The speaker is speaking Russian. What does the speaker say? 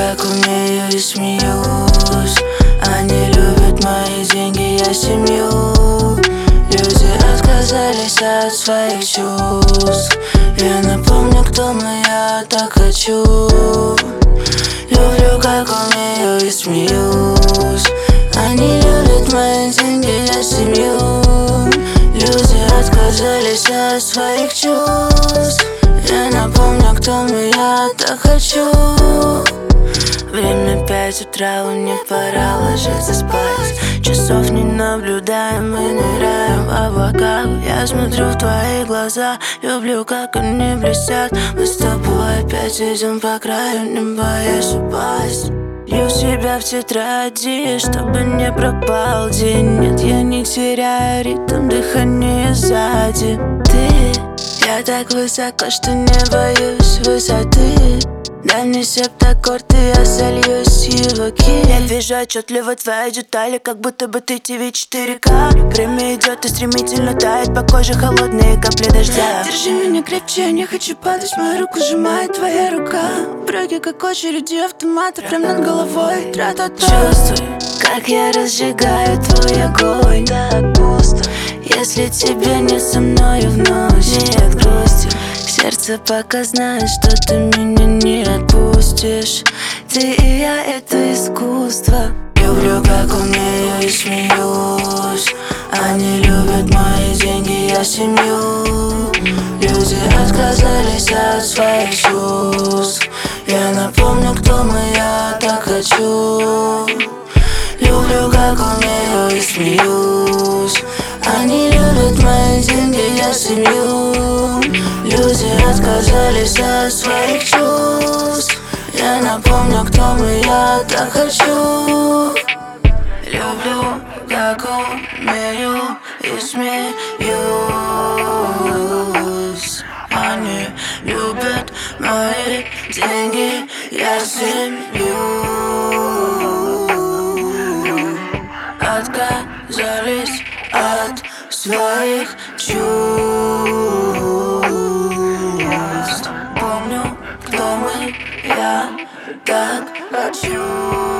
как умею и смеюсь. Они любят мои деньги, я семью. Люди отказались от своих чувств. Я напомню, кто мы, я так хочу. Люблю, как умею и смеюсь. Они любят мои деньги, я семью. Люди отказались от своих чувств. Я напомню, кто мы, я так хочу. Время 5 утра, мне пора ложиться спать. Часов не наблюдаем, мы ныряем в облака. Я смотрю в твои глаза, люблю, как они блестят. Мы с тобой опять идем по краю, не боясь упасть. Лью себя в тетради, чтобы не пропал день. Нет, я не теряю ритм, дыхание сзади. Я так высоко, что не боюсь высоты. Дай мне септаккорд, и я сольюсь с его ки. Я вижу отчетливо твои детали, как будто бы ты ТВ 4К. Время идет и стремительно тает по коже холодные капли дождя. Держи меня крепче, я не хочу падать, мою руку сжимает твоя рука. Проги как очереди автомата прям над головой. Чувствуй, как я разжигаю твой огонь. Так пусто, если тебе не со мною вновь. Нет грусти, сердце пока знает, что ты меня не отпустишь. Ты и я — это искусство. Люблю, как умею и смеюсь. Они любят мои деньги, я семью. Люди отказались от своих чувств. Я напомню, кто мы, я так хочу. Люблю, как умею и смеюсь. Они любят мои деньги, я семью. Люди отказались от своих чувств. Я напомню, кто мы, я так хочу. Люблю, как умею и смеюсь. Они любят мои деньги, я семью. Отказались от своих чувств. Помню, кто мы, я так хочу.